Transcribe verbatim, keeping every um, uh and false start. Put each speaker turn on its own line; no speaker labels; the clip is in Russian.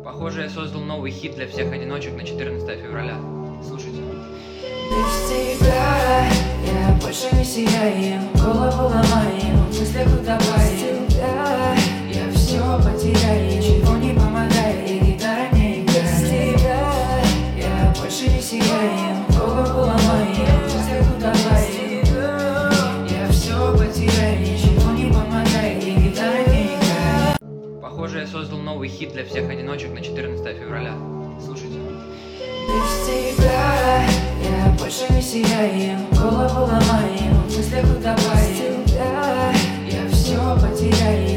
Похоже, я создал новый хит для всех одиночек на четырнадцатое февраля. Слушайте.
Без тебя я больше не сияю, голову ломаю, в мыслях утопаю. Я все потеряю, ничего не помогает, и гитара не играет. Без тебя я больше не сияю, голову ломаю, в мыслях утопаю. Я все потеряю, ничего не помогает, и гитара не играет.
Похоже, я создал новый хит для всех одиночек на четырнадцатое февраля. Слушайте.
Без тебя я больше не сияю, голову ломаю, в мыслях утопаю. Я все потеряю.